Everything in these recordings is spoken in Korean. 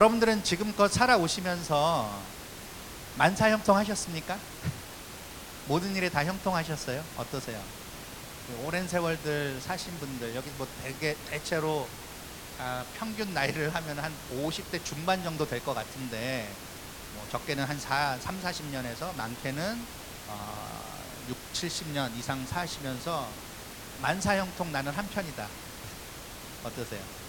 여러분들은 지금껏 살아오시면서 만사형통하셨습니까? 모든 일에 다 형통하셨어요? 어떠세요? 오랜 세월들 사신 분들, 여기 뭐 대체로 평균 나이를 하면 한 50대 중반 정도 될 것 같은데, 뭐 적게는 한 3, 40년에서 많게는 6, 70년 이상 사시면서 만사형통 나는 한편이다. 어떠세요?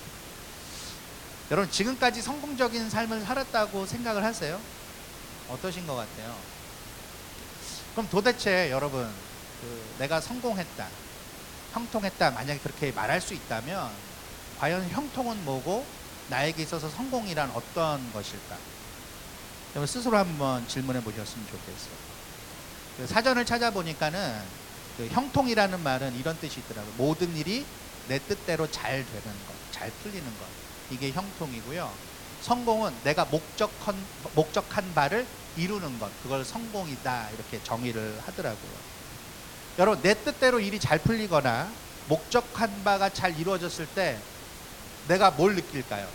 여러분, 지금까지 성공적인 삶을 살았다고 생각을 하세요? 어떠신 것 같아요? 그럼 도대체 여러분, 내가 성공했다, 형통했다, 만약에 그렇게 말할 수 있다면 과연 형통은 뭐고 나에게 있어서 성공이란 어떤 것일까? 여러분 스스로 한번 질문해 보셨으면 좋겠어요. 사전을 찾아보니까는 형통이라는 말은 이런 뜻이 있더라고요. 모든 일이 내 뜻대로 잘 되는 것, 잘 풀리는 것, 이게 형통이고요. 성공은 내가 목적한 바를 이루는 것, 그걸 성공이다, 이렇게 정의를 하더라고요. 여러분, 내 뜻대로 일이 잘 풀리거나 목적한 바가 잘 이루어졌을 때 내가 뭘 느낄까요?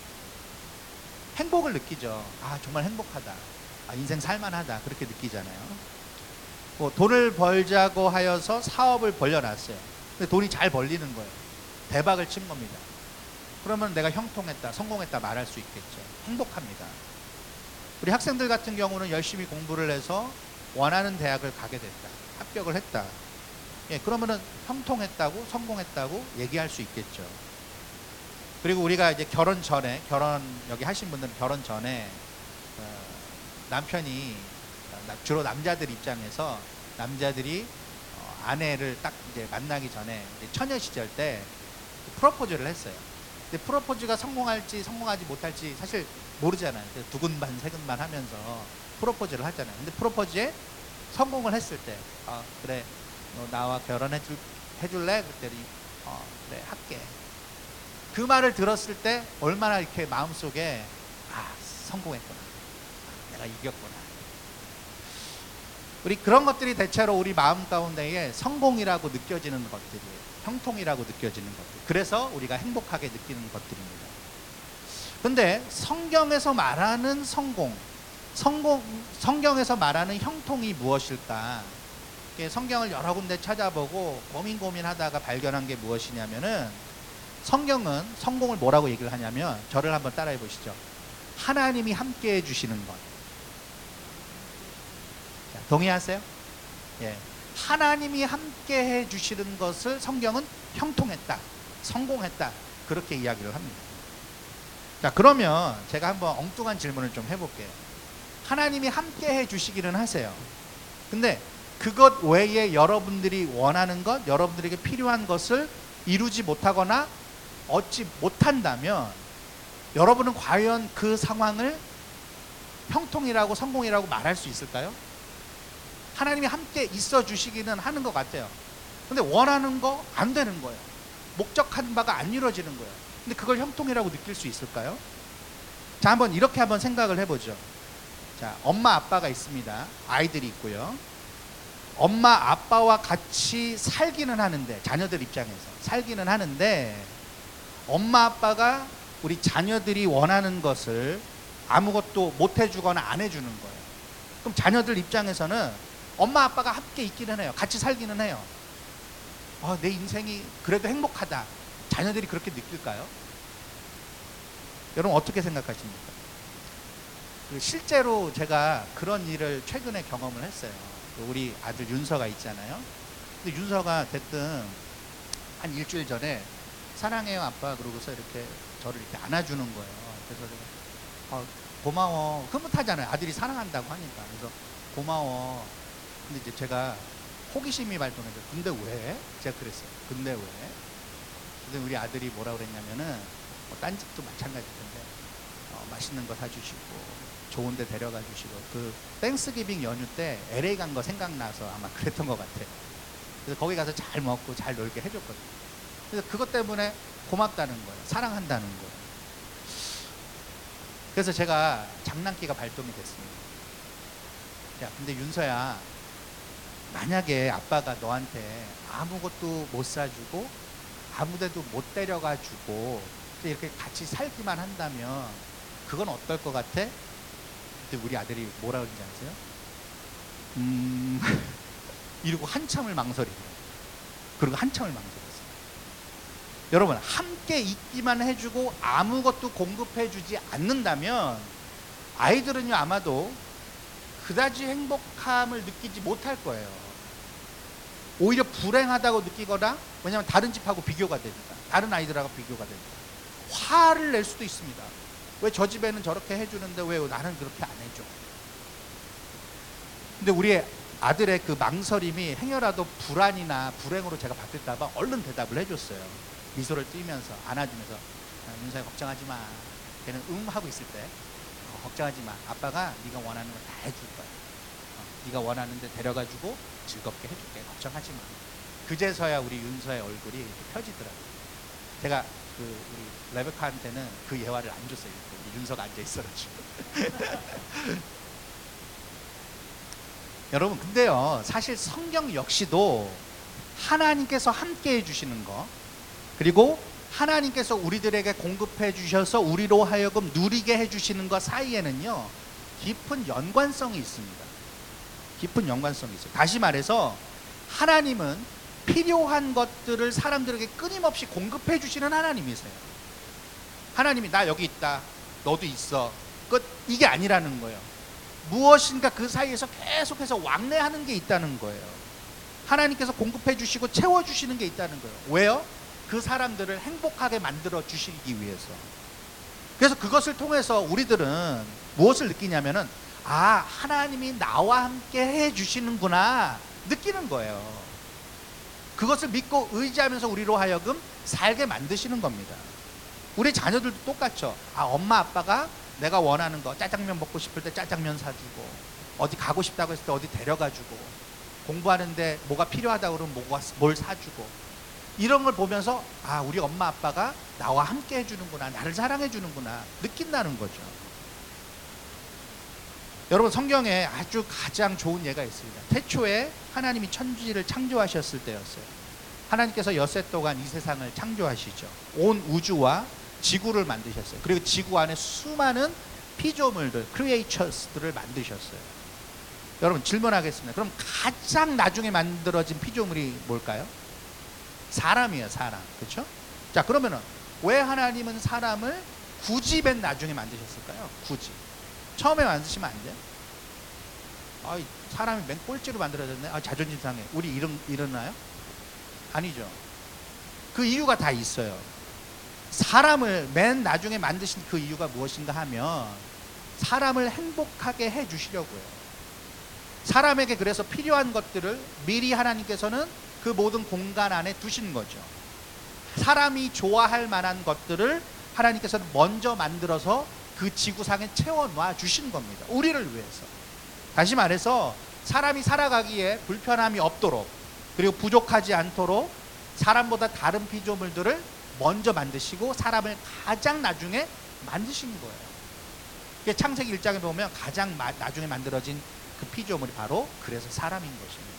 행복을 느끼죠. 정말 행복하다, 인생 살만하다, 그렇게 느끼잖아요. 뭐 돈을 벌자고 하여서 사업을 벌려놨어요. 근데 돈이 잘 벌리는 거예요. 대박을 친 겁니다. 그러면 내가 형통했다, 성공했다 말할 수 있겠죠. 행복합니다. 우리 학생들 같은 경우는 열심히 공부를 해서 원하는 대학을 가게 됐다, 합격을 했다. 그러면은 형통했다고, 성공했다고 얘기할 수 있겠죠. 그리고 우리가 이제 결혼 여기 하신 분들은 결혼 전에 남편이, 주로 남자들 입장에서 남자들이 아내를 딱 이제 만나기 전에 이제 처녀 시절 때 프로포즈를 했어요. 근데 프로포즈가 성공할지 성공하지 못할지 사실 모르잖아요. 두근반 세근반 하면서 프로포즈를 하잖아요. 근데 프로포즈에 성공을 했을 때, 그래, 너 나와 결혼해 줄래? 그랬더니 그래, 할게. 그 말을 들었을 때 얼마나 이렇게 마음속에 성공했구나, 내가 이겼구나. 우리 그런 것들이 대체로 우리 마음 가운데에 성공이라고 느껴지는 것들이에요. 형통이라고 느껴지는 것들. 그래서 우리가 행복하게 느끼는 것들입니다. 근데 성경에서 말하는 성경에서 말하는 형통이 무엇일까? 성경을 여러 군데 찾아보고 고민하다가 발견한 게 무엇이냐면은, 성경은 성공을 뭐라고 얘기를 하냐면, 저를 한번 따라해 보시죠. 하나님이 함께 해주시는 것. 동의하세요? 예. 하나님이 함께 해주시는 것을 성경은 형통했다, 성공했다, 그렇게 이야기를 합니다. 자, 그러면 제가 한번 엉뚱한 질문을 좀 해볼게요. 하나님이 함께 해주시기는 하세요. 근데 그것 외에 여러분들이 원하는 것, 여러분들에게 필요한 것을 이루지 못하거나 얻지 못한다면 여러분은 과연 그 상황을 형통이라고, 성공이라고 말할 수 있을까요? 하나님이 함께 있어 주시기는 하는 것 같아요. 근데 원하는 거 안 되는 거예요. 목적한 바가 안 이루어지는 거예요. 근데 그걸 형통이라고 느낄 수 있을까요? 자, 이렇게 한번 생각을 해보죠. 자, 엄마 아빠가 있습니다. 아이들이 있고요. 엄마 아빠와 같이 살기는 하는데, 자녀들 입장에서 살기는 하는데, 엄마 아빠가 우리 자녀들이 원하는 것을 아무것도 못 해주거나 안 해주는 거예요. 그럼 자녀들 입장에서는 엄마 아빠가 함께 있기는 해요. 같이 살기는 해요. 내 인생이 그래도 행복하다, 자녀들이 그렇게 느낄까요? 여러분 어떻게 생각하십니까? 실제로 제가 그런 일을 최근에 경험을 했어요. 우리 아들 윤서가 있잖아요. 근데 윤서가 됐든 한 일주일 전에 사랑해요 아빠, 그러고서 이렇게 저를 이렇게 안아주는 거예요. 그래서 제가 고마워, 흐뭇하잖아요, 아들이 사랑한다고 하니까. 그래서 고마워. 근데 이제 제가 호기심이 발동해서, 근데 왜? 제가 그랬어요. 근데 왜? 근데 우리 아들이 뭐라 그랬냐면은, 딴 집도 마찬가지일 텐데 맛있는 거 사주시고 좋은 데 데려가 주시고, 그 땡스기빙 연휴 때 LA 간 거 생각나서 아마 그랬던 것 같아요. 그래서 거기 가서 잘 먹고 잘 놀게 해줬거든요. 그래서 그것 때문에 고맙다는 거예요, 사랑한다는 거예요. 그래서 제가 장난기가 발동이 됐습니다. 야, 근데 윤서야, 만약에 아빠가 너한테 아무것도 못 사주고 아무데도 못 데려가 주고 이렇게 같이 살기만 한다면 그건 어떨 것 같아? 그때 우리 아들이 뭐라 그러는지 아세요? 이러고 한참을 망설이더라고요. 그리고 한참을 망설였어요. 여러분, 함께 있기만 해주고 아무것도 공급해주지 않는다면 아이들은요 아마도 그다지 행복함을 느끼지 못할 거예요. 오히려 불행하다고 느끼거나, 왜냐하면 다른 집하고 비교가 되니까, 다른 아이들하고 비교가 되니까 화를 낼 수도 있습니다. 왜 저 집에는 저렇게 해주는데 왜 나는 그렇게 안 해줘? 근데 우리 아들의 그 망설임이 행여라도 불안이나 불행으로 제가 바뀔까 봐 얼른 대답을 해줬어요. 미소를 띠면서 안아주면서, 윤서야 걱정하지 마. 걔는 하고 있을 때 걱정하지 마. 아빠가 네가 원하는 거 다 해줄 거야. 네가 원하는 데 데려가주고 즐겁게 해줄게. 걱정하지 마. 그제서야 우리 윤서의 얼굴이 이렇게 펴지더라고요. 제가 우리 레베카한테는 그 예화를 안 줬어요. 우리 윤서가 앉아 있어가지고. 여러분, 근데요 사실 성경 역시도 하나님께서 함께 해주시는 거, 그리고 하나님께서 우리들에게 공급해 주셔서 우리로 하여금 누리게 해주시는 것 사이에는요 깊은 연관성이 있습니다. 깊은 연관성이 있어요. 다시 말해서 하나님은 필요한 것들을 사람들에게 끊임없이 공급해 주시는 하나님이세요. 하나님이 나 여기 있다, 너도 있어, 끝, 이게 아니라는 거예요. 무엇인가 그 사이에서 계속해서 왕래하는 게 있다는 거예요. 하나님께서 공급해 주시고 채워 주시는 게 있다는 거예요. 왜요? 그 사람들을 행복하게 만들어 주시기 위해서. 그래서 그것을 통해서 우리들은 무엇을 느끼냐면은, 아, 하나님이 나와 함께 해 주시는구나 느끼는 거예요. 그것을 믿고 의지하면서 우리로 하여금 살게 만드시는 겁니다. 우리 자녀들도 똑같죠. 아, 엄마 아빠가 내가 원하는 거, 짜장면 먹고 싶을 때 짜장면 사주고, 어디 가고 싶다고 했을 때 어디 데려가주고, 공부하는데 뭐가 필요하다고 그러면 뭘 사주고, 이런 걸 보면서 아, 우리 엄마 아빠가 나와 함께 해주는구나, 나를 사랑해 주는구나 느낀다는 거죠. 여러분, 성경에 아주 가장 좋은 예가 있습니다. 태초에 하나님이 천지를 창조하셨을 때였어요. 하나님께서 엿새 동안 이 세상을 창조하시죠. 온 우주와 지구를 만드셨어요. 그리고 지구 안에 수많은 피조물들, 크리에이처스들을 만드셨어요. 여러분, 질문하겠습니다. 그럼 가장 나중에 만들어진 피조물이 뭘까요? 사람이에요. 사람. 그렇죠? 자, 그러면은 왜 하나님은 사람을 굳이 맨 나중에 만드셨을까요? 굳이 처음에 만드시면 안 돼요? 아, 사람이 맨 꼴찌로 만들어졌네. 아, 자존심 상해. 우리 이러나요? 아니죠. 그 이유가 다 있어요. 사람을 맨 나중에 만드신 그 이유가 무엇인가 하면 사람을 행복하게 해 주시려고요. 사람에게 그래서 필요한 것들을 미리 하나님께서는 그 모든 공간 안에 두신 거죠. 사람이 좋아할 만한 것들을 하나님께서는 먼저 만들어서 그 지구상에 채워놔 주신 겁니다. 우리를 위해서. 다시 말해서 사람이 살아가기에 불편함이 없도록, 그리고 부족하지 않도록 사람보다 다른 피조물들을 먼저 만드시고 사람을 가장 나중에 만드신 거예요. 창세기 1장에 보면 가장 나중에 만들어진 그 피조물이 바로 그래서 사람인 것입니다.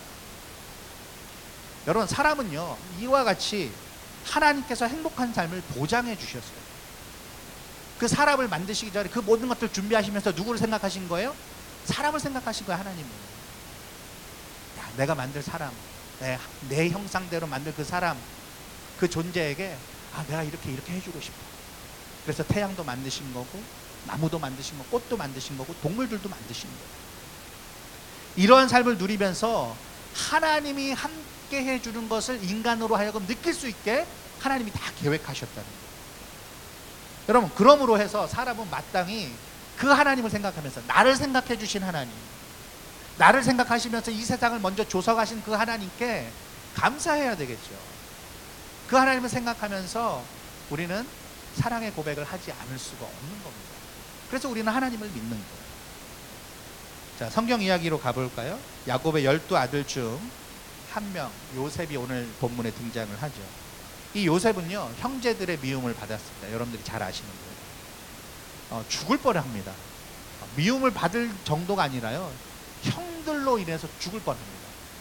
여러분, 사람은요 이와 같이 하나님께서 행복한 삶을 보장해 주셨어요. 그 사람을 만드시기 전에 그 모든 것들 준비하시면서 누구를 생각하신 거예요? 사람을 생각하신 거예요. 하나님은. 야, 내가 만들 사람, 내 형상대로 만들 그 사람, 그 존재에게 아, 내가 이렇게 해주고 싶어. 그래서 태양도 만드신 거고, 나무도 만드신 거고, 꽃도 만드신 거고, 동물들도 만드신 거예요. 이러한 삶을 누리면서 하나님이 함께 해주는 것을 인간으로 하여금 느낄 수 있게 하나님이 다 계획하셨다는 거예요. 여러분, 그러므로 해서 사람은 마땅히 그 하나님을 생각하면서, 나를 생각해 주신 하나님, 나를 생각하시면서 이 세상을 먼저 조성하신 그 하나님께 감사해야 되겠죠. 그 하나님을 생각하면서 우리는 사랑의 고백을 하지 않을 수가 없는 겁니다. 그래서 우리는 하나님을 믿는 거예요. 자, 성경 이야기로 가볼까요? 야곱의 12아들 중 한 명, 요셉이 오늘 본문에 등장을 하죠. 이 요셉은요 형제들의 미움을 받았습니다. 여러분들이 잘 아시는 거예요. 죽을 뻔합니다. 미움을 받을 정도가 아니라요, 형들로 인해서 죽을 뻔합니다.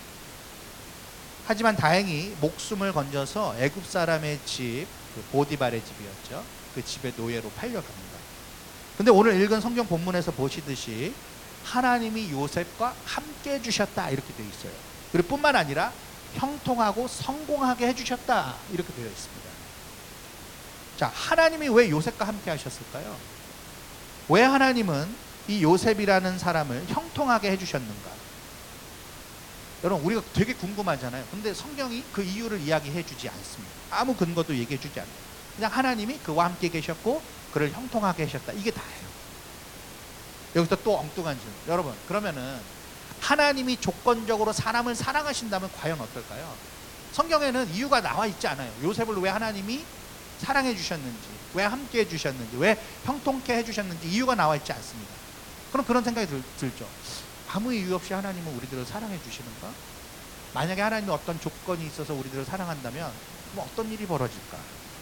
하지만 다행히 목숨을 건져서 애굽 사람의 집, 그 보디발의 집이었죠. 그 집의 노예로 팔려갑니다. 근데 오늘 읽은 성경 본문에서 보시듯이 하나님이 요셉과 함께 해주셨다 이렇게 되어 있어요. 그리고 뿐만 아니라 형통하고 성공하게 해주셨다 이렇게 되어 있습니다. 자, 하나님이 왜 요셉과 함께 하셨을까요? 왜 하나님은 이 요셉이라는 사람을 형통하게 해주셨는가? 여러분, 우리가 되게 궁금하잖아요. 근데 성경이 그 이유를 이야기해 주지 않습니다. 아무 근거도 얘기해 주지 않아요. 그냥 하나님이 그와 함께 계셨고 그를 형통하게 하셨다, 이게 다예요. 여기서 또 엉뚱한 질문. 여러분, 그러면은 하나님이 조건적으로 사람을 사랑하신다면 과연 어떨까요? 성경에는 이유가 나와 있지 않아요. 요셉을 왜 하나님이 사랑해 주셨는지, 왜 함께 해 주셨는지, 왜 형통케 해 주셨는지 이유가 나와 있지 않습니다. 그럼 그런 생각이 들죠. 아무 이유 없이 하나님은 우리들을 사랑해 주시는가? 만약에 하나님이 어떤 조건이 있어서 우리들을 사랑한다면 뭐 어떤 일이 벌어질까?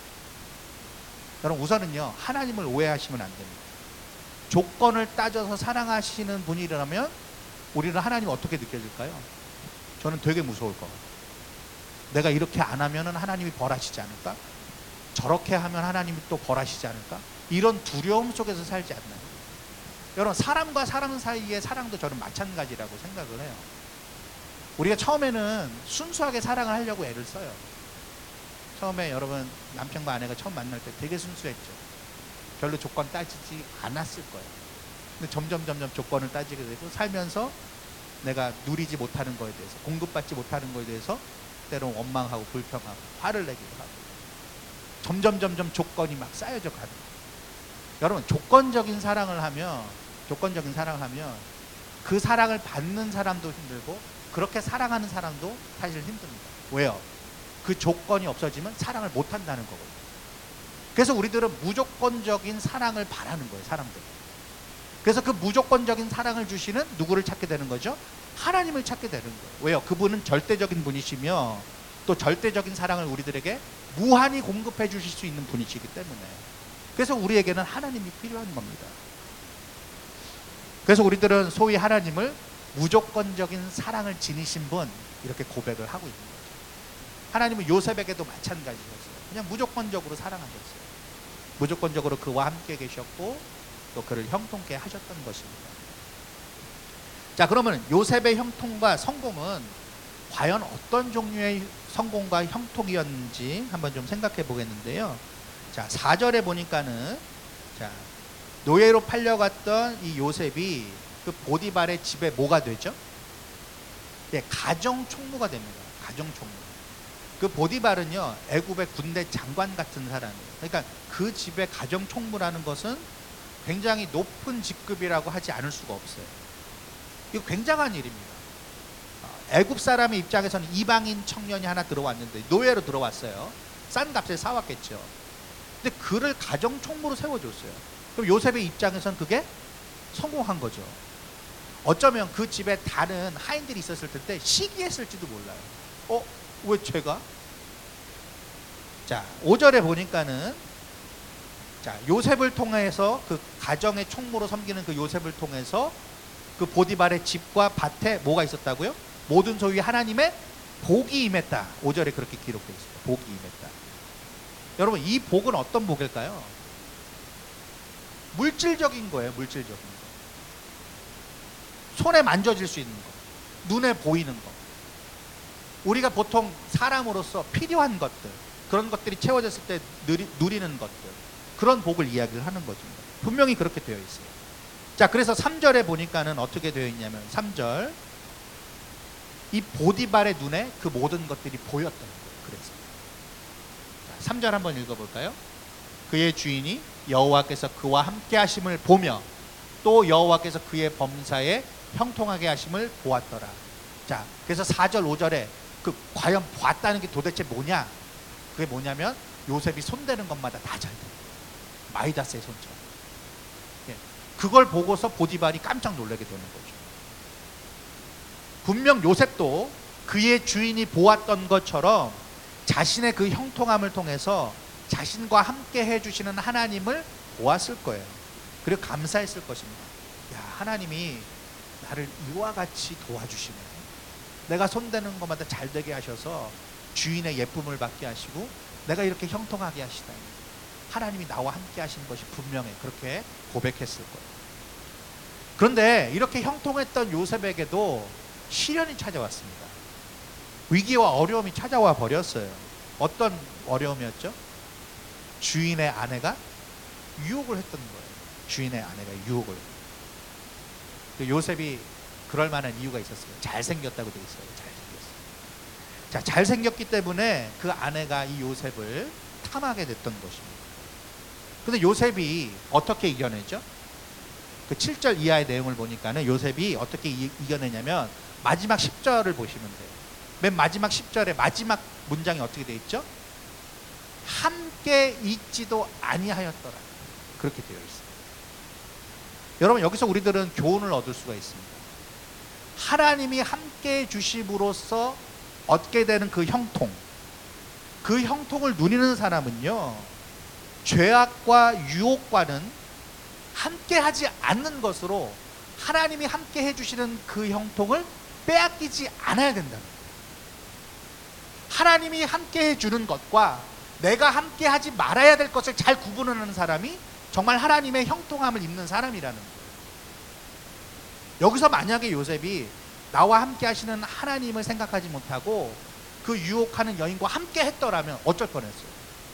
여러분, 우선은요, 하나님을 오해하시면 안 됩니다. 조건을 따져서 사랑하시는 분이라면 우리는 하나님 어떻게 느껴질까요? 저는 되게 무서울 것 같아요. 내가 이렇게 안 하면 하나님이 벌하시지 않을까? 저렇게 하면 하나님이 또 벌하시지 않을까? 이런 두려움 속에서 살지 않나요? 여러분, 사람과 사람 사이의 사랑도 저는 마찬가지라고 생각을 해요. 우리가 처음에는 순수하게 사랑을 하려고 애를 써요. 처음에 여러분, 남편과 아내가 처음 만날 때 되게 순수했죠. 별로 조건 따지지 않았을 거예요. 근데 점점 조건을 따지게 되고, 살면서 내가 누리지 못하는 거에 대해서, 공급받지 못하는 거에 대해서 때로는 원망하고 불평하고 화를 내기도 하고, 점점 조건이 막 쌓여져 가는 거예요. 여러분, 조건적인 사랑을 하면 그 사랑을 받는 사람도 힘들고 그렇게 사랑하는 사람도 사실 힘듭니다. 왜요? 그 조건이 없어지면 사랑을 못한다는 거거든요. 그래서 우리들은 무조건적인 사랑을 바라는 거예요, 사람들. 그래서 그 무조건적인 사랑을 주시는 누구를 찾게 되는 거죠? 하나님을 찾게 되는 거예요. 왜요? 그분은 절대적인 분이시며 또 절대적인 사랑을 우리들에게 무한히 공급해 주실 수 있는 분이시기 때문에, 그래서 우리에게는 하나님이 필요한 겁니다. 그래서 우리들은 소위 하나님을 무조건적인 사랑을 지니신 분, 이렇게 고백을 하고 있는 거죠. 하나님은 요셉에게도 마찬가지였어요. 그냥 무조건적으로 사랑하셨어요. 무조건적으로 그와 함께 계셨고 또 그를 형통케 하셨던 것입니다. 자, 그러면 요셉의 형통과 성공은 과연 어떤 종류의 성공과 형통이었는지 한번 좀 생각해 보겠는데요. 자, 4절에 보니까는, 자, 노예로 팔려갔던 이 요셉이 그 보디발의 집에 뭐가 되죠? 네, 가정 총무가 됩니다. 가정 총무. 그 보디발은요, 애굽의 군대 장관 같은 사람이에요. 그러니까 그 집의 가정 총무라는 것은 굉장히 높은 직급이라고 하지 않을 수가 없어요. 이거 굉장한 일입니다. 애굽 사람의 입장에서는 이방인 청년이 하나 들어왔는데, 노예로 들어왔어요. 싼 값에 사왔겠죠. 근데 그를 가정 총무로 세워줬어요. 그럼 요셉의 입장에서는 그게 성공한 거죠. 어쩌면 그 집에 다른 하인들이 있었을 텐데 시기했을지도 몰라요. 왜 제가? 자, 5절에 보니까는, 자, 요셉을 통해서, 그 가정의 총무로 섬기는 그 요셉을 통해서 그 보디발의 집과 밭에 뭐가 있었다고요? 모든 소위 하나님의 복이 임했다. 5절에 그렇게 기록되어 있습니다. 복이 임했다. 여러분, 이 복은 어떤 복일까요? 물질적인 거예요. 물질적인 거. 손에 만져질 수 있는 거, 눈에 보이는 거. 우리가 보통 사람으로서 필요한 것들, 그런 것들이 채워졌을 때 누리는 것들, 그런 복을 이야기를 하는 거죠. 분명히 그렇게 되어 있어요. 자, 그래서 3절에 보니까는 어떻게 되어 있냐면, 3절, 이 보디발의 눈에 그 모든 것들이 보였던 거예요. 그래서 3절 한번 읽어볼까요? 그의 주인이 여호와께서 그와 함께 하심을 보며 또 여호와께서 그의 범사에 형통하게 하심을 보았더라. 자, 그래서 4절 5절에 그 과연 보았다는 게 도대체 뭐냐? 그게 뭐냐면 요셉이 손대는 것마다 다 잘 돼. 마이다스의 손처럼. 예. 그걸 보고서 보디발이 깜짝 놀라게 되는 거죠. 분명 요셉도 그의 주인이 보았던 것처럼 자신의 그 형통함을 통해서 자신과 함께 해주시는 하나님을 보았을 거예요. 그리고 감사했을 것입니다. 야, 하나님이 나를 이와 같이 도와주시네. 내가 손대는 것마다 잘 되게 하셔서 주인의 예쁨을 받게 하시고 내가 이렇게 형통하게 하시다니. 하나님이 나와 함께 하신 것이 분명해. 그렇게 고백했을 거예요. 그런데 이렇게 형통했던 요셉에게도 시련이 찾아왔습니다. 위기와 어려움이 찾아와 버렸어요. 어떤 어려움이었죠? 주인의 아내가 유혹을 했던 거예요. 주인의 아내가 유혹을. 요셉이 그럴 만한 이유가 있었어요. 잘생겼다고 돼 있어요. 잘생겼어요. 자, 잘생겼기 때문에 그 아내가 이 요셉을 탐하게 됐던 것입니다. 근데 요셉이 어떻게 이겨내죠? 그 7절 이하의 내용을 보니까는 요셉이 어떻게 이겨내냐면 마지막 10절을 보시면 돼요. 맨 마지막 10절에 마지막 문장이 어떻게 돼 있죠? 함께 있지도 아니하였더라. 그렇게 되어 있어요. 여러분, 여기서 우리들은 교훈을 얻을 수가 있습니다. 하나님이 함께 주심으로써 얻게 되는 그 형통, 그 형통을 누리는 사람은요, 죄악과 유혹과는 함께 하지 않는 것으로 하나님이 함께 해주시는 그 형통을 빼앗기지 않아야 된다는 거예요. 하나님이 함께 해주는 것과 내가 함께 하지 말아야 될 것을 잘 구분하는 사람이 정말 하나님의 형통함을 입는 사람이라는 거예요. 여기서 만약에 요셉이 나와 함께 하시는 하나님을 생각하지 못하고 그 유혹하는 여인과 함께 했더라면 어쩔 뻔했어요.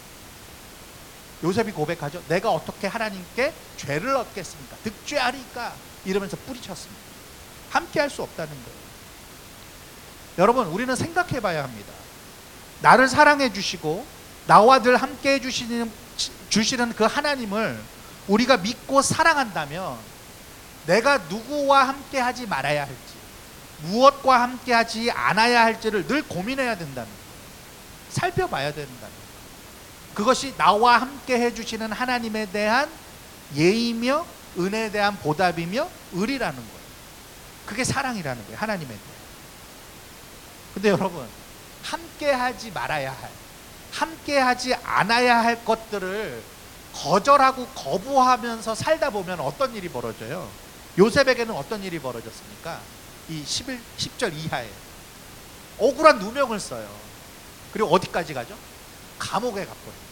요셉이 고백하죠. 내가 어떻게 하나님께 죄를 얻겠습니까? 득죄하리까? 이러면서 뿌리쳤습니다. 함께 할 수 없다는 거예요. 여러분, 우리는 생각해 봐야 합니다. 나를 사랑해 주시고 나와 늘 함께 해 주시는 그 하나님을 우리가 믿고 사랑한다면 내가 누구와 함께 하지 말아야 할지, 무엇과 함께 하지 않아야 할지를 늘 고민해야 된다는 거예요. 살펴봐야 된다는 거예요. 그것이 나와 함께 해주시는 하나님에 대한 예의며 은혜에 대한 보답이며 의리라는 거예요. 그게 사랑이라는 거예요. 하나님에 대해. 근데 여러분, 함께 하지 말아야 할, 함께 하지 않아야 할 것들을 거절하고 거부하면서 살다 보면 어떤 일이 벌어져요? 요셉에게는 어떤 일이 벌어졌습니까? 이 10절 이하에 억울한 누명을 써요. 그리고 어디까지 가죠? 감옥에 가버려요.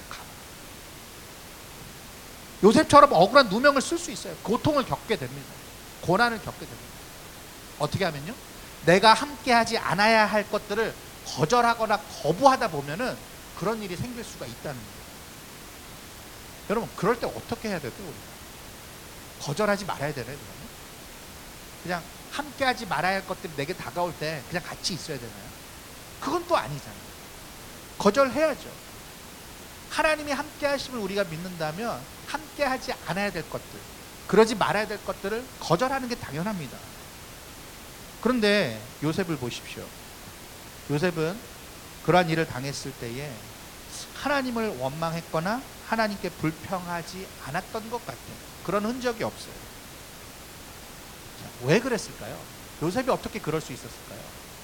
요셉처럼 억울한 누명을 쓸 수 있어요. 고통을 겪게 됩니다. 고난을 겪게 됩니다. 어떻게 하면요? 내가 함께하지 않아야 할 것들을 거절하거나 거부하다 보면은 그런 일이 생길 수가 있다는 거예요. 여러분, 그럴 때 어떻게 해야 돼요? 거절하지 말아야 되나요? 그냥 함께하지 말아야 할 것들이 내게 다가올 때 그냥 같이 있어야 되나요? 그건 또 아니잖아요. 거절해야죠. 하나님이 함께 하심을 우리가 믿는다면 함께 하지 않아야 될 것들, 그러지 말아야 될 것들을 거절하는 게 당연합니다. 그런데 요셉을 보십시오. 요셉은 그러한 일을 당했을 때에 하나님을 원망했거나 하나님께 불평하지 않았던 것 같아요. 그런 흔적이 없어요. 자, 왜 그랬을까요? 요셉이 어떻게 그럴 수 있었을까요?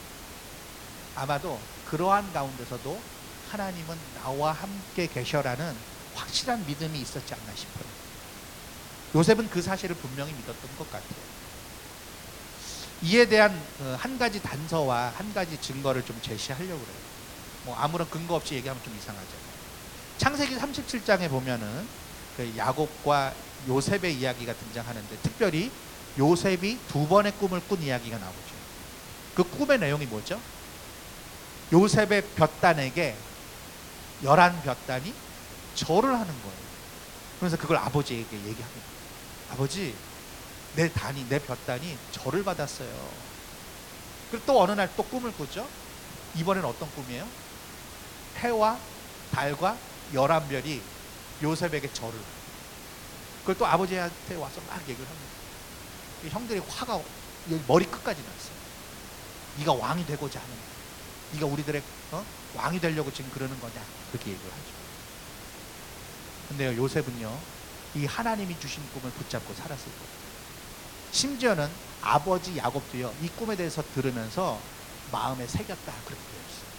아마도 그러한 가운데서도 하나님은 나와 함께 계셔라는 확실한 믿음이 있었지 않나 싶어요. 요셉은 그 사실을 분명히 믿었던 것 같아요. 이에 대한 한 가지 단서와 한 가지 증거를 좀 제시하려고 그래요. 뭐 아무런 근거 없이 얘기하면 좀 이상하죠. 창세기 37장에 보면은 그 야곱과 요셉의 이야기가 등장하는데, 특별히 요셉이 2번의 꿈을 꾼 이야기가 나오죠. 그 꿈의 내용이 뭐죠? 요셉의 볕단에게 11볕단이 절을 하는 거예요. 그래서 그걸 아버지에게 얘기합니다. 아버지, 내 볕단이 절을 받았어요. 그리고 또 어느 날 또 꿈을 꾸죠. 이번엔 어떤 꿈이에요? 해와 달과 11별이 요셉에게 절을 해요. 그걸 또 아버지한테 와서 막 얘기를 합니다. 형들이 화가 여기 머리 끝까지 났어요. 네가 왕이 되고자 하는 거야. 네가 우리들의 왕이 되려고 지금 그러는 거냐, 그렇게 얘기를 하죠. 근데요, 요셉은요, 이 하나님이 주신 꿈을 붙잡고 살았을 거예요. 심지어는 아버지 야곱도요, 이 꿈에 대해서 들으면서 마음에 새겼다, 그렇게 되어 있어요.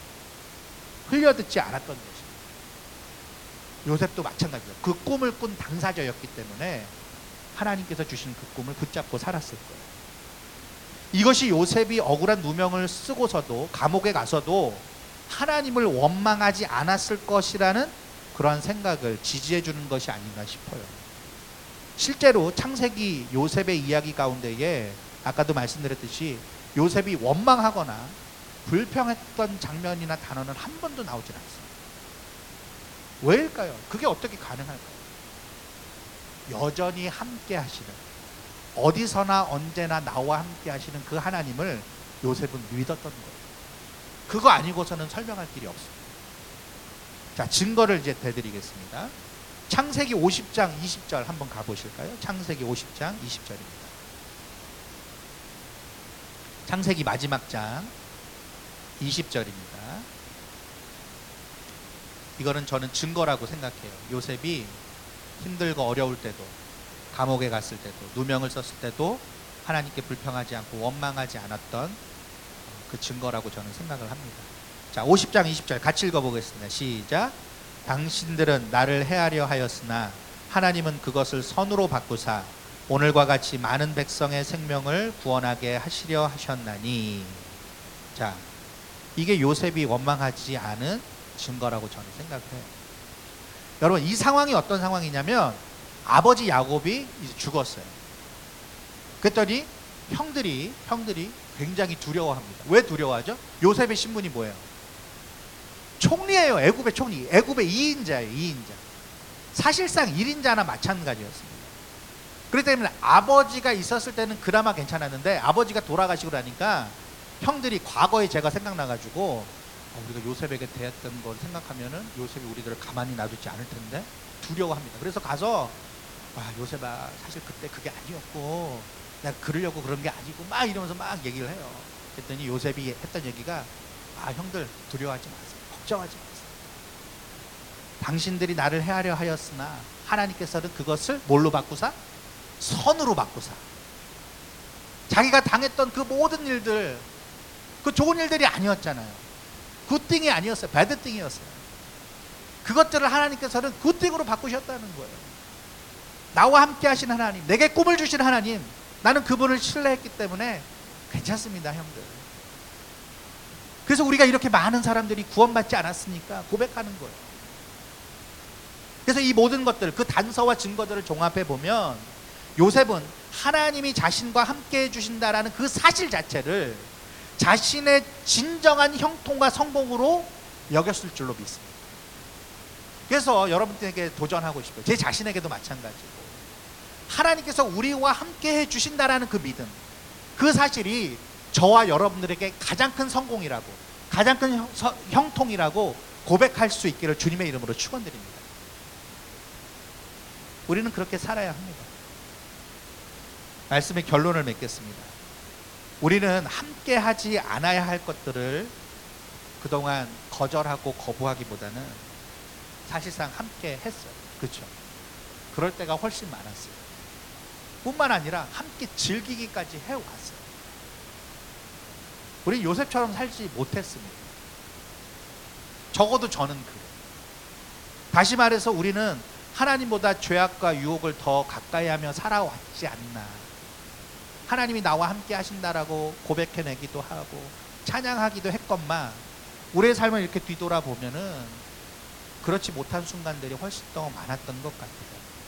흘려듣지 않았던 것입니다. 요셉도 마찬가지예요. 그 꿈을 꾼 당사자였기 때문에 하나님께서 주신 그 꿈을 붙잡고 살았을 거예요. 이것이 요셉이 억울한 누명을 쓰고서도 감옥에 가서도 하나님을 원망하지 않았을 것이라는 그러한 생각을 지지해 주는 것이 아닌가 싶어요. 실제로 창세기 요셉의 이야기 가운데에 아까도 말씀드렸듯이 요셉이 원망하거나 불평했던 장면이나 단어는 한 번도 나오질 않습니다. 왜일까요? 그게 어떻게 가능할까요? 여전히 함께 하시는, 어디서나 언제나 나와 함께 하시는 그 하나님을 요셉은 믿었던 거예요. 그거 아니고서는 설명할 길이 없습니다. 자, 증거를 이제 대드리겠습니다. 창세기 50장 20절 한번 가보실까요? 창세기 50장 20절입니다. 창세기 마지막 장 20절입니다. 이거는 저는 증거라고 생각해요. 요셉이 힘들고 어려울 때도, 감옥에 갔을 때도, 누명을 썼을 때도 하나님께 불평하지 않고 원망하지 않았던 그 증거라고 저는 생각을 합니다. 자, 50장 20절 같이 읽어보겠습니다. 시작. 당신들은 나를 해하려 하였으나 하나님은 그것을 선으로 바꾸사 오늘과 같이 많은 백성의 생명을 구원하게 하시려 하셨나니. 자, 이게 요셉이 원망하지 않은 증거라고 저는 생각을 해요. 여러분, 이 상황이 어떤 상황이냐면 아버지 야곱이 이제 죽었어요. 그랬더니 형들이 굉장히 두려워합니다. 왜 두려워하죠? 요셉의 신분이 뭐예요? 총리예요. 애굽의 총리. 애굽의 2인자예요. 2인자. 사실상 1인자나 마찬가지였습니다. 그렇기 때문에 아버지가 있었을 때는 그나마 괜찮았는데 아버지가 돌아가시고 나니까 형들이 과거에 제가 생각나가지고 우리가 요셉에게 대했던 걸 생각하면은 요셉이 우리들을 가만히 놔두지 않을 텐데 두려워합니다. 그래서 가서 요셉아, 사실 그때 그게 아니었고 내가 그러려고 그런 게 아니고 막 이러면서 막 얘기를 해요. 그랬더니 요셉이 했던 얘기가 형들 두려워하지 마세요. 걱정하지 마세요. 당신들이 나를 해하려 하였으나 하나님께서는 그것을 뭘로 바꾸사? 선으로 바꾸사. 자기가 당했던 그 모든 일들, 그 좋은 일들이 아니었잖아요. 굿띵이 아니었어요. 배드띵이었어요. 그것들을 하나님께서는 굿띵으로 바꾸셨다는 거예요. 나와 함께 하신 하나님, 내게 꿈을 주신 하나님, 나는 그분을 신뢰했기 때문에 괜찮습니다, 형들. 그래서 우리가 이렇게 많은 사람들이 구원받지 않았으니까 고백하는 거예요. 그래서 이 모든 것들, 그 단서와 증거들을 종합해 보면 요셉은 하나님이 자신과 함께 해주신다라는 그 사실 자체를 자신의 진정한 형통과 성공으로 여겼을 줄로 믿습니다. 그래서 여러분들에게 도전하고 싶어요. 제 자신에게도 마찬가지고, 하나님께서 우리와 함께 해주신다라는 그 믿음, 그 사실이 저와 여러분들에게 가장 큰 성공이라고, 가장 큰 형통이라고 고백할 수 있기를 주님의 이름으로 축원드립니다. 우리는 그렇게 살아야 합니다. 말씀의 결론을 맺겠습니다. 우리는 함께 하지 않아야 할 것들을 그동안 거절하고 거부하기보다는 사실상 함께 했어요. 그렇죠? 그럴 때가 훨씬 많았어요. 뿐만 아니라 함께 즐기기까지 해왔어요. 우리 요셉처럼 살지 못했습니다. 적어도 저는 그래요. 다시 말해서 우리는 하나님보다 죄악과 유혹을 더 가까이 하며 살아왔지 않나. 하나님이 나와 함께 하신다라고 고백해내기도 하고 찬양하기도 했건만 우리의 삶을 이렇게 뒤돌아보면은 그렇지 못한 순간들이 훨씬 더 많았던 것 같아요.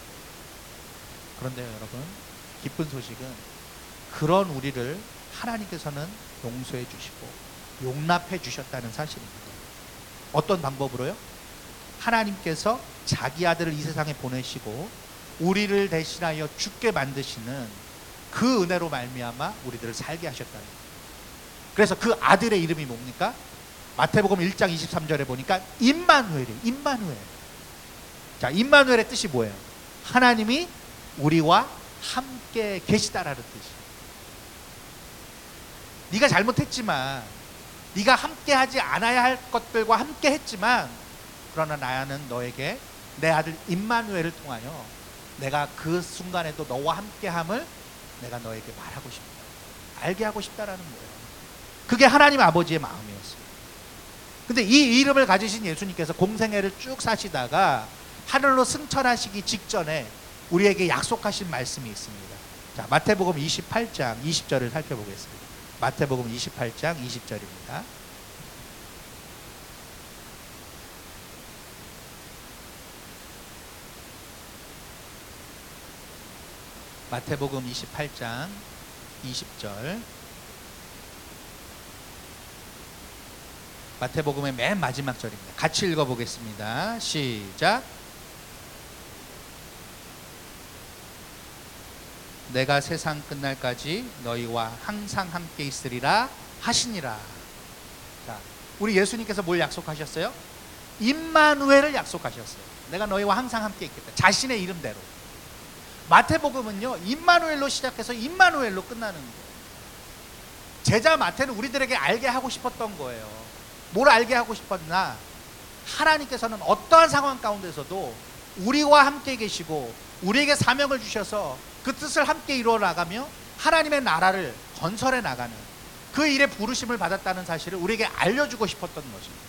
그런데 여러분, 기쁜 소식은 그런 우리를 하나님께서는 용서해 주시고 용납해 주셨다는 사실입니다. 어떤 방법으로요? 하나님께서 자기 아들을 이 세상에 보내시고 우리를 대신하여 죽게 만드시는 그 은혜로 말미암아 우리들을 살게 하셨다는 거예요. 그래서 그 아들의 이름이 뭡니까? 마태복음 1장 23절에 보니까 임마누엘이에요. 임마누엘. 자, 임마누엘의 뜻이 뭐예요? 하나님이 우리와 함께 계시다라는 뜻이에요. 네가 잘못했지만, 네가 함께 하지 않아야 할 것들과 함께 했지만, 그러나 나는 너에게 내 아들 임마누엘을 통하여 내가 그 순간에도 너와 함께함을 내가 너에게 말하고 싶다, 알게 하고 싶다라는 거예요. 그게 하나님 아버지의 마음이었어요. 근데 이 이름을 가지신 예수님께서 공생애를 쭉 사시다가 하늘로 승천하시기 직전에 우리에게 약속하신 말씀이 있습니다. 자, 마태복음 28장 20절을 살펴보겠습니다. 마태복음 28장 20절입니다. 마태복음 28장 20절. 마태복음의 맨 마지막 절입니다. 같이 읽어보겠습니다. 시작. 내가 세상 끝날까지 너희와 항상 함께 있으리라 하시니라. 자, 우리 예수님께서 뭘 약속하셨어요? 임마누엘을 약속하셨어요. 내가 너희와 항상 함께 있겠다. 자신의 이름대로. 마태복음은요, 임마누엘로 시작해서 임마누엘로 끝나는 거예요. 제자 마태는 우리들에게 알게 하고 싶었던 거예요. 뭘 알게 하고 싶었나? 하나님께서는 어떠한 상황 가운데서도 우리와 함께 계시고 우리에게 사명을 주셔서 그 뜻을 함께 이루어 나가며 하나님의 나라를 건설해 나가는 그 일에 부르심을 받았다는 사실을 우리에게 알려주고 싶었던 것입니다.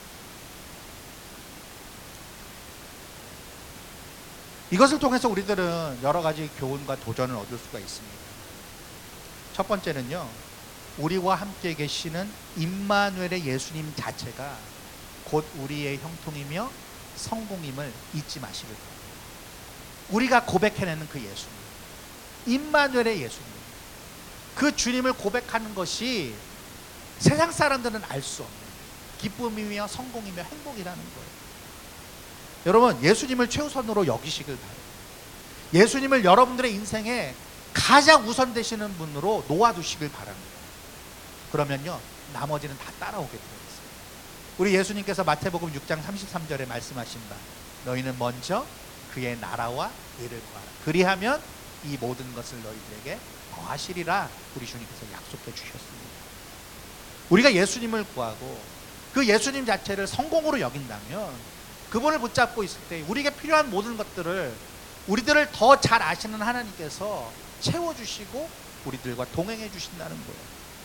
이것을 통해서 우리들은 여러 가지 교훈과 도전을 얻을 수가 있습니다. 첫 번째는요, 우리와 함께 계시는 임마누엘의 예수님 자체가 곧 우리의 형통이며 성공임을 잊지 마시길 바랍니다. 우리가 고백해내는 그 예수님, 임마누엘의 예수님, 그 주님을 고백하는 것이 세상 사람들은 알 수 없는 기쁨이며 성공이며 행복이라는 거예요. 여러분, 예수님을 최우선으로 여기시길 바랍니다. 예수님을 여러분들의 인생에 가장 우선 되시는 분으로 놓아두시길 바랍니다. 그러면요, 나머지는 다 따라오게 되어 있어요. 우리 예수님께서 마태복음 6장 33절에 말씀하신 바, 너희는 먼저 그의 나라와 의를 구하라. 그리하면 이 모든 것을 너희들에게 더하시리라. 우리 주님께서 약속해 주셨습니다. 우리가 예수님을 구하고 그 예수님 자체를 성공으로 여긴다면, 그분을 붙잡고 있을 때 우리에게 필요한 모든 것들을 우리들을 더 잘 아시는 하나님께서 채워주시고 우리들과 동행해 주신다는 거예요.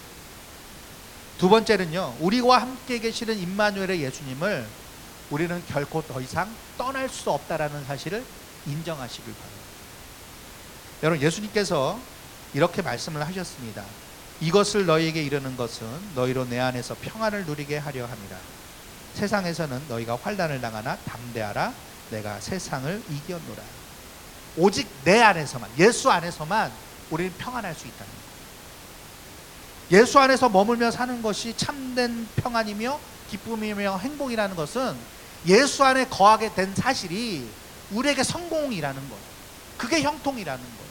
두 번째는요, 우리와 함께 계시는 임마누엘의 예수님을 우리는 결코 더 이상 떠날 수 없다라는 사실을 인정하시길 바랍니다. 여러분, 예수님께서 이렇게 말씀을 하셨습니다. 이것을 너희에게 이르는 것은 너희로 내 안에서 평안을 누리게 하려 함이라. 세상에서는 너희가 환난을 당하나 담대하라. 내가 세상을 이겼노라. 오직 내 안에서만, 예수 안에서만 우리는 평안할 수 있다는 거예요. 예수 안에서 머물며 사는 것이 참된 평안이며 기쁨이며 행복이라는 것은 예수 안에 거하게 된 사실이 우리에게 성공이라는 거예요. 그게 형통이라는 거예요.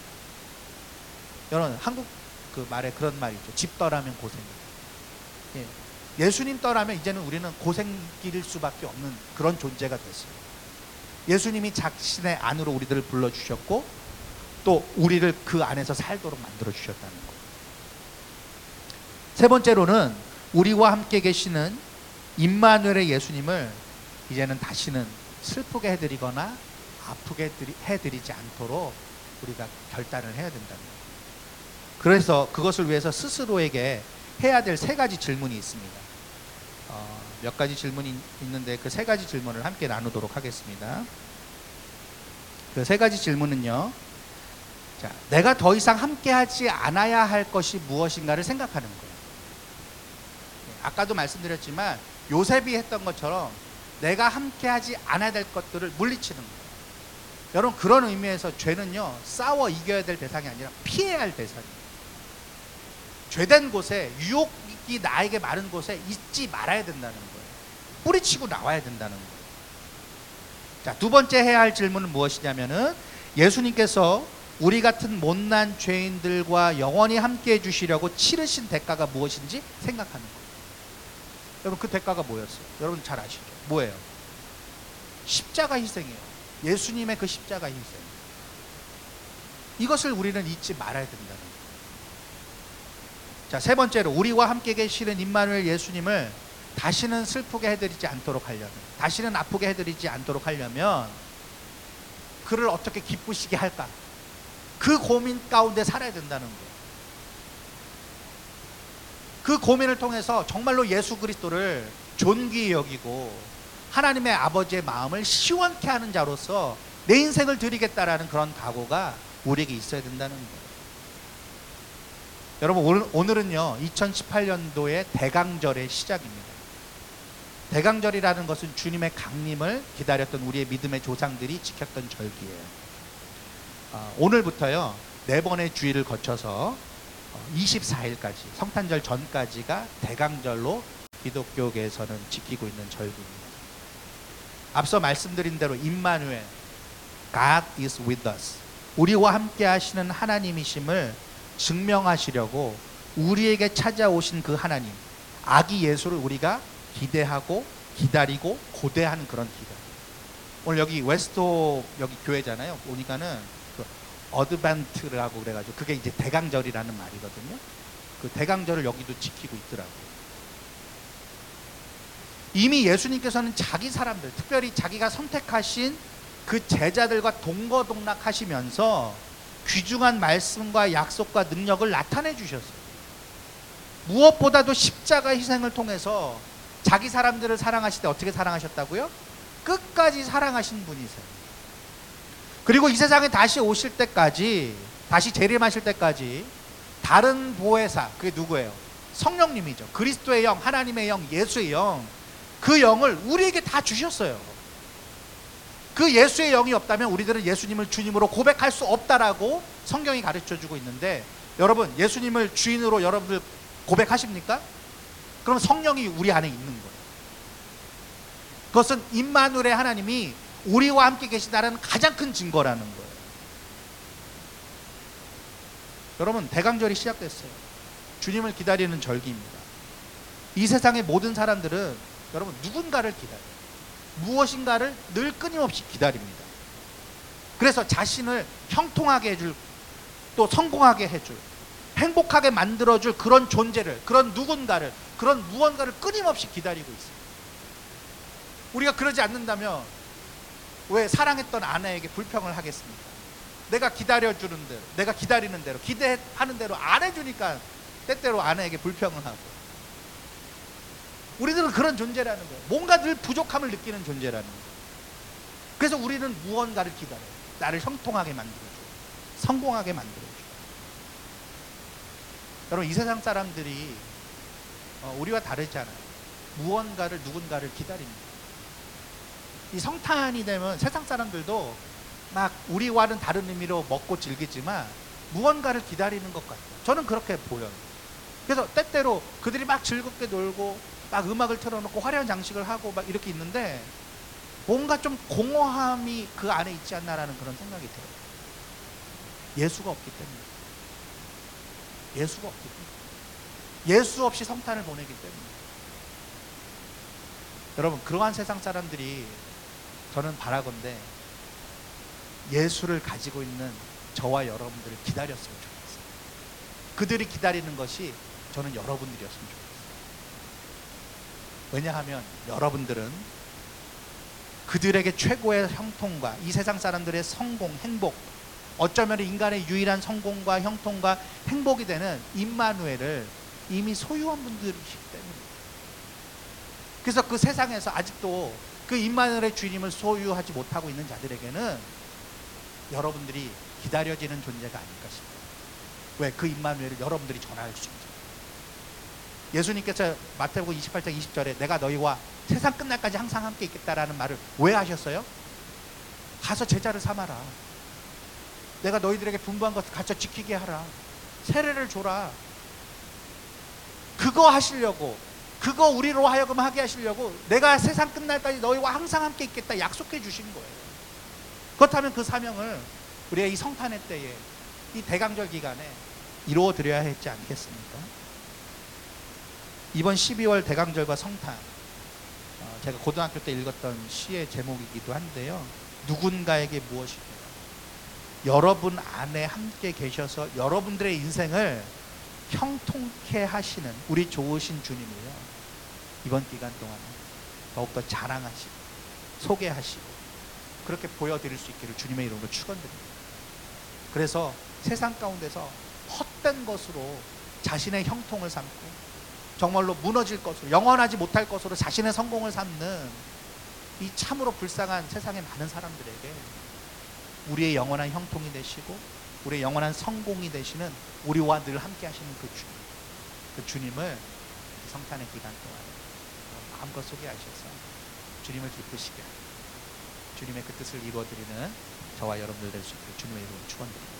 여러분, 한국 그 말에 그런 말이 있죠. 집 떠나면 고생이다. 예. 예수님 떠나면 이제는 우리는 고생길일 수밖에 없는 그런 존재가 됐어요. 예수님이 자신의 안으로 우리들을 불러주셨고 또 우리를 그 안에서 살도록 만들어주셨다는 거예요. 세 번째로는 우리와 함께 계시는 임마누엘의 예수님을 이제는 다시는 슬프게 해드리거나 아프게 해드리지 않도록 우리가 결단을 해야 된다는 거예요. 그래서 그것을 위해서 스스로에게 해야 될 세 가지 질문이 있습니다. 몇 가지 질문이 있는데 그 세 가지 질문을 함께 나누도록 하겠습니다. 그 세 가지 질문은요, 자, 내가 더 이상 함께 하지 않아야 할 것이 무엇인가를 생각하는 거예요. 아까도 말씀드렸지만 요셉이 했던 것처럼 내가 함께 하지 않아야 될 것들을 물리치는 거예요. 여러분, 그런 의미에서 죄는요, 싸워 이겨야 될 대상이 아니라 피해야 할 대상이에요. 죄된 곳에, 유혹이 나에게 많은 곳에 있지 말아야 된다는 거예요. 뿌리치고 나와야 된다는 거예요. 자, 두 번째 해야 할 질문은 무엇이냐면은 예수님께서 우리 같은 못난 죄인들과 영원히 함께 해주시려고 치르신 대가가 무엇인지 생각하는 거예요. 여러분, 그 대가가 뭐였어요? 여러분 잘 아시죠? 뭐예요? 십자가 희생이에요. 예수님의 그 십자가 희생. 이것을 우리는 잊지 말아야 된다는 거예요. 자, 세 번째로 우리와 함께 계시는 임마누엘 예수님을 다시는 슬프게 해드리지 않도록 하려면, 다시는 아프게 해드리지 않도록 하려면 그를 어떻게 기쁘시게 할까? 그 고민 가운데 살아야 된다는 거예요. 그 고민을 통해서 정말로 예수 그리스도를 존귀히 여기고 하나님의 아버지의 마음을 시원케 하는 자로서 내 인생을 드리겠다라는 그런 각오가 우리에게 있어야 된다는 거예요. 여러분, 오늘은요 2018년도의 대강절의 시작입니다. 대강절이라는 것은 주님의 강림을 기다렸던 우리의 믿음의 조상들이 지켰던 절기예요. 오늘부터요 4번의 주일을 거쳐서 24일까지 성탄절 전까지가 대강절로 기독교계에서는 지키고 있는 절기입니다. 앞서 말씀드린 대로 임마누엘, God is with us, 우리와 함께 하시는 하나님이심을 증명하시려고 우리에게 찾아오신 그 하나님, 아기 예수를 우리가 기대하고 기다리고 고대하는 그런 기다. 오늘 여기 웨스토 여기 교회잖아요. 보니까는 그 어드벤트라고 그래가지고 그게 이제 대강절이라는 말이거든요. 그 대강절을 여기도 지키고 있더라고요. 이미 예수님께서는 자기 사람들, 특별히 자기가 선택하신 그 제자들과 동거동락하시면서 귀중한 말씀과 약속과 능력을 나타내 주셨어요. 무엇보다도 십자가 희생을 통해서 자기 사람들을 사랑하실 때 어떻게 사랑하셨다고요? 끝까지 사랑하신 분이세요. 그리고 이 세상에 다시 오실 때까지, 다시 재림하실 때까지 다른 보혜사, 그게 누구예요? 성령님이죠. 그리스도의 영, 하나님의 영, 예수의 영, 그 영을 우리에게 다 주셨어요. 그 예수의 영이 없다면 우리들은 예수님을 주님으로 고백할 수 없다라고 성경이 가르쳐주고 있는데, 여러분 예수님을 주인으로 여러분들 고백하십니까? 그럼 성령이 우리 안에 있는 거예요. 그것은 임마누엘의 하나님이 우리와 함께 계시다는 가장 큰 증거라는 거예요. 여러분 대강절이 시작됐어요. 주님을 기다리는 절기입니다. 이 세상의 모든 사람들은 여러분 누군가를 기다려요. 무엇인가를 늘 끊임없이 기다립니다. 그래서 자신을 형통하게 해줄, 또 성공하게 해줄, 행복하게 만들어줄 그런 존재를, 그런 누군가를, 그런 무언가를 끊임없이 기다리고 있어요. 우리가 그러지 않는다면 왜 사랑했던 아내에게 불평을 하겠습니까? 내가 기다려주는 대로, 내가 기다리는 대로, 기대하는 대로 안 해주니까 때때로 아내에게 불평을 하고. 우리들은 그런 존재라는 거예요. 뭔가 늘 부족함을 느끼는 존재라는 거예요. 그래서 우리는 무언가를 기다려요. 나를 형통하게 만들어줘요. 성공하게 만들어줘요. 여러분 이 세상 사람들이 우리와 다르지 않아요. 무언가를, 누군가를 기다립니다. 이 성탄이 되면 세상 사람들도 막 우리와는 다른 의미로 먹고 즐기지만 무언가를 기다리는 것 같아요. 저는 그렇게 보여요. 그래서 때때로 그들이 막 즐겁게 놀고 막 음악을 틀어놓고 화려한 장식을 하고 막 이렇게 있는데 뭔가 좀 공허함이 그 안에 있지 않나라는 그런 생각이 들어요. 예수가 없기 때문에. 예수가 없기 때문에. 예수 없이 성탄을 보내기 때문에. 여러분 그러한 세상 사람들이, 저는 바라건대 예수를 가지고 있는 저와 여러분들을 기다렸으면 좋겠어요. 그들이 기다리는 것이 저는 여러분들이었으면 좋겠어요. 왜냐하면 여러분들은 그들에게 최고의 형통과 이 세상 사람들의 성공, 행복, 어쩌면 인간의 유일한 성공과 형통과 행복이 되는 임마누엘을 이미 소유한 분들이시기 때문에. 그래서 그 세상에서 아직도 그 임마누엘의 주님을 소유하지 못하고 있는 자들에게는 여러분들이 기다려지는 존재가 아닐까 싶어요. 왜? 그 임마누엘을 여러분들이 전할 수 있죠. 예수님께서 마태복음 28장 20절에 내가 너희와 세상 끝날까지 항상 함께 있겠다라는 말을 왜 하셨어요? 가서 제자를 삼아라. 내가 너희들에게 분부한 것을 가르쳐 지키게 하라. 세례를 줘라. 그거 하시려고, 그거 우리로 하여금 하게 하시려고 내가 세상 끝날까지 너희와 항상 함께 있겠다 약속해 주신 거예요. 그렇다면 그 사명을 우리가 이 성탄의 때에, 이 대강절 기간에 이루어 드려야 했지 않겠습니까? 이번 12월 대강절과 성탄, 제가 고등학교 때 읽었던 시의 제목이기도 한데요. 누군가에게 무엇이든 여러분 안에 함께 계셔서 여러분들의 인생을 형통케 하시는 우리 좋으신 주님이요, 이번 기간 동안에 더욱더 자랑하시고 소개하시고 그렇게 보여드릴 수 있기를 주님의 이름으로 축원드립니다. 그래서 세상 가운데서 헛된 것으로 자신의 형통을 삼고 정말로 무너질 것으로, 영원하지 못할 것으로 자신의 성공을 삼는 이 참으로 불쌍한 세상의 많은 사람들에게 우리의 영원한 형통이 되시고 우리의 영원한 성공이 되시는, 우리와 늘 함께 하시는 그 주님을 성탄의 기간 동안 마음껏 소개하셔서 주님을 기쁘시게 하고 주님의 그 뜻을 이루어드리는 저와 여러분들 될 수 있도록 주님의 이름으로 축원드립니다.